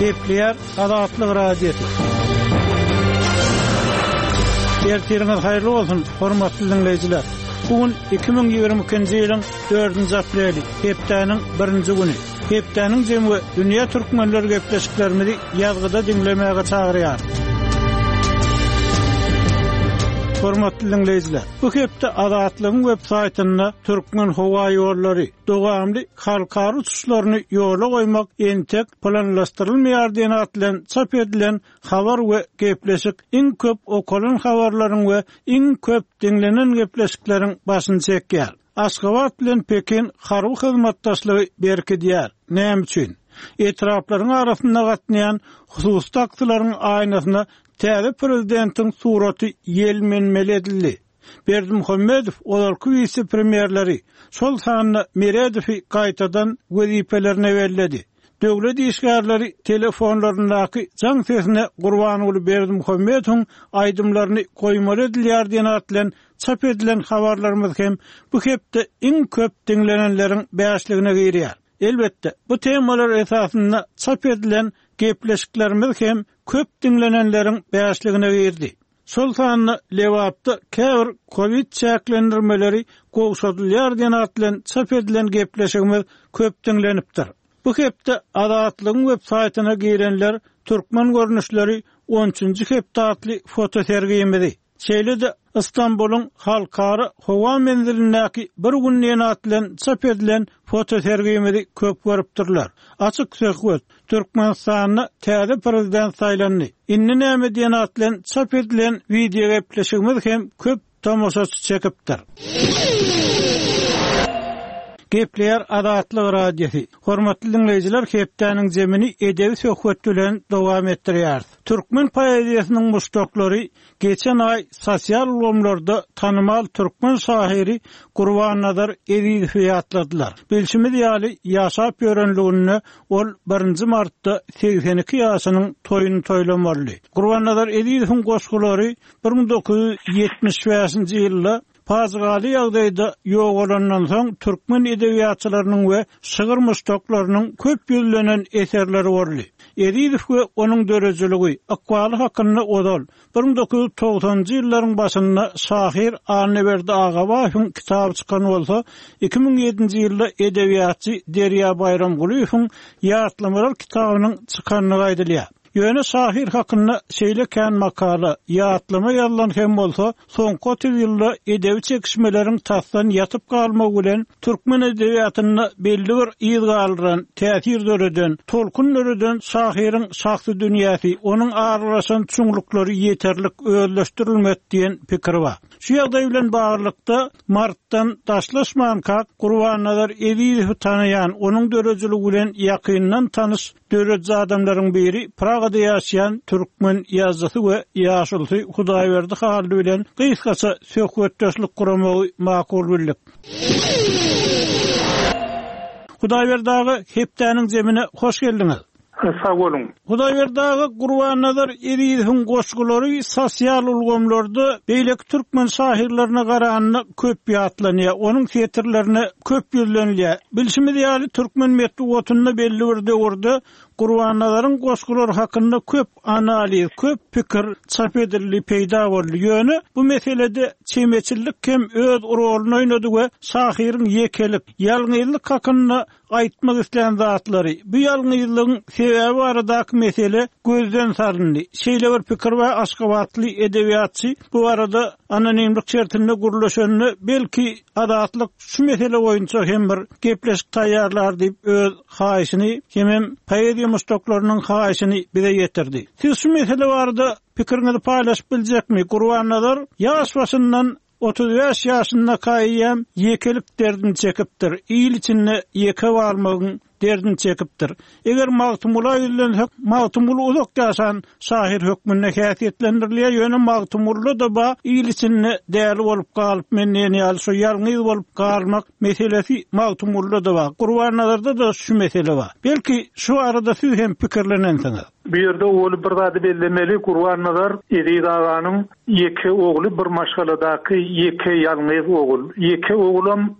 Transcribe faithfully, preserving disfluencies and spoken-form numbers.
Gepleýär Azatlyk radiosu. Ertiriniz haýyrly bolsun, hormatly dinleýijiler. Bugün iki bin ýigirme ikinji ýylyň dördünji apreli, hepdeniň birinji güni. Hepdeniň jemy dünýä türkmenleri gepleşiklerimizi ýazgyda dinlemäge çagyrýar. Hormatly dinleýijiler, bu hepde Azatlygyň web saýtynda türkmen howa ýollary, dowamly halkary uçuşlaryny ýola goýmak entek planlaşdyrylmaýar diýen atlan çap edilen habar we gepleşik iň köp okulan habarlaryň we iň köp dinlenen gepleşikleriň başyny çekýär. Aşgabat bilen Pekin harby hyzmatdaşlygy berkidýär. Näme üçin? Etraplaryň arasynda gatnaýan hususy aktylaryň aýnasyna täze prezidentin suraty ýelmenmeli edildi. Berdimuhammedow olarky vice premierleri şol sanyny Meredowy gaýtadan wezipelerine berledi. Döwlet işgärleri telefonlaryndaky jaň sesine gurban bolup Berdimuhammedowyň aýdymlaryny goýmaly edilýär diýen atlan çap edilen habarlarymyz hem bu hepde iň köp dinlenenleriň beýişligine girýär. Elbetde bu temalar esasında çap edilen gepleşiklerimiz hem köp dinlenenlerin beýişligine girdi. Şol sanyny lewapda käbir Covid çäklendirmeleri gowşadylýar diýen atlan çap edilen gepleşigimiz köp dinlenipdir. Bu hepde Azatlygyň web saýtyna girenler türkmen görnüşleri on üçinji hepde atly foto sergiyemedi. Şeýle-de İstanbul'un halkary howa menzilindäki bir günniň atlan çap edilen foto sergiyemedi köp görüpdirler. Açyk söhbet, Türkmenistanyň täze prezident saýlandy. Inni näme diýen atlan çap edilen video gepleşigimiz hem köp tamaşaçy çekipdir. Gepleýär Azatlyk radiosu. Hormatly dinleýijiler, hepdeniň jemini edebi söhbet bilen dowam etdirýär. Türkmen poeziýasynyň muşdoklary geçen ay sosial ulgamlarda tanymal türkmen şahyry Gurban-Nazar Ezizowy ýatladylar. Bilşimi diýäli ýaşap ýörenligini ol birinji martda seksen iki ýaşynyň toýuny toýlamaly. Gurban-Nazar Ezizowyň goşgulary bir ming dokuz ýüz ýetmiş beşinji ýylda Pazgaly ýagdaýda ýok bolandan soň türkmen edebiýatçylarynyň we şygyr muşdoklarynyň köp ýüzlenen eserleri boldy. Ezizow we onuň dörejeligi akwaly hakyny odal bir ming dokuz ýüz togsanjy ýyllaryň başynda şahyr Arneberdi Agabaýowyň kitaby çykan bolsa, iki ming ýedinji ýylda edebiýatçy Derýa Bayramgulyň ýatlamalar kitabynyň çykanyny gaýdylýar. Ýöne şahyr hakyny şeýleken makala, ýatlama ýazlan hem bolsa, soňky otuz ýylda edebi çekişmeleriň tasdan ýatyp galmagy bilen türkmen edebiýatyna belli bir ýyl galyran, täsir döreden, tolkun döreden şahyryň şahsy dünýäsi, onuň aralaşan çuňluklary ýeterlik özleşdirilmedi diýen pikir bar. Şu ýagdaý bilen baglykda martdan daşlaşman kak Gurban-Nazar Ezizowy tanayan, onuň dörejeligi bilen ýakyndan tanış döreje adamlaryň biri Pragada ýaşaýan türkmen ýazgysy we ýaşulsy Hudaýberdi Haldy bilen gysgaça söhbetdeşlik kuramagy makul bildik. Hudaýberdagy hepdeniň jemine hoş geldiňiz. Sağ olun. Hudaýberdagy Gurban-Nazar Ezizowyň goşgulary sosial ulgamlarda beýleki türkmen şahyrlaryna garanyny köp ýatlanýar, onuň fetirlerini köp ýüzlenýär. Bilşimi diýäli türkmen medeniýetinde belli bir döwürde Gurban-Nazaryň goşgulary hakynda köp analiz, köp pikir çap edildi, peýda boldy. Ýöne bu meselede çemeçillik hem öz roluny oýnady we şahyryň ýekelik, ýalňyzlyk hakynda aýtmak isleýän zatlary. Bu ýalňyzlygyň sebebi aradaky mesele gözden saryndy. Şeýle bir pikir we aşgabatly edebiýatçy bu arada anonimlik çertinde gurulşanyny belki adatlyk şu mesele boýunça hem bir gepleşik taýýarlar diýip öz haýyşyny hem poeziýa muşdoklarynyň haýyşyny bize ýetirdi. Siz şu mesele barada pikiriňizi paýlaşyp biljekmi? Gurban-Nazar ýaş başyndan otuz beş ýaşynda kaýýam ýekelik derdini çekipdir. Ýyl içinde ýeke barmagyň derdini çekipdir. Eger magtumula ýüzlensek, magtumul uzak ýaşan şahyr hökmüne häsiýetlendirilýär. Ýöne magtumulda da ba ýyl içinde däli bolup galyp menden ýaly şu ýalňyz bolup galmak meselesi magtumulda da bar. Gurban-Nazarda da şu mesele bar. Belki şu arada siz hem pikirlenensiňiz. Bu ýerde oğlu bir zady bellemeli. Gurban-Nazar Ezizowyň ýeke ogly bir maşgaladaky ýeke ýalňyz ogul. Ýeke oglum